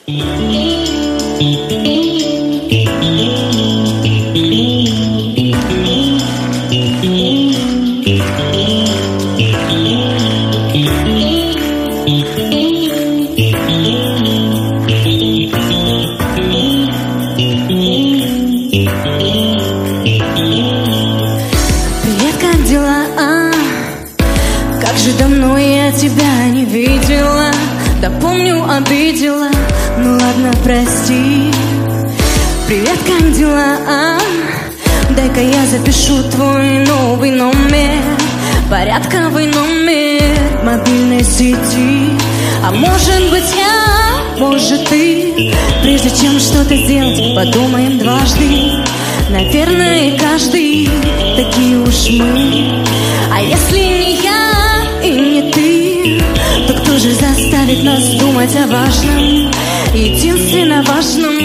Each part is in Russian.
Привет, как дела? Как же давно я тебя не видела. Да помню, обидела, ну ладно, прости. Привет, как дела? Дай-ка я запишу твой новый номер, порядковый номер мобильной сети. А может быть я, может ты. Прежде чем что-то сделать, подумаем дважды. Наверное, каждый такие уж мы. А если не я и не ты, то кто же заставит нас думать о важном, единственно важном?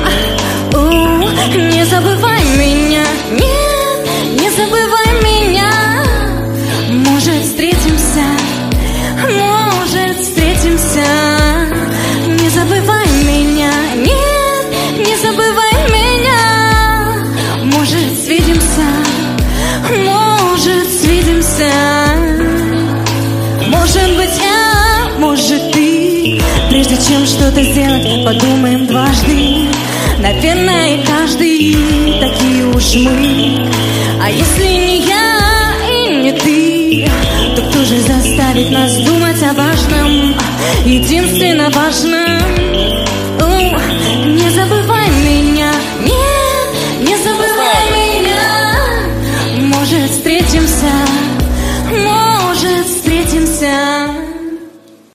Не забывай меня, нет, не забывай меня. Может, встретимся, может, встретимся. Не забывай меня, нет, не забывай меня. Может, свидимся, может, свидимся. Может быть я, может ты. Прежде чем что-то сделать, подумаем дважды. Наверное, каждый такие уж мы. А если не я и не ты, то кто же заставит нас думать о важном, единственно важном?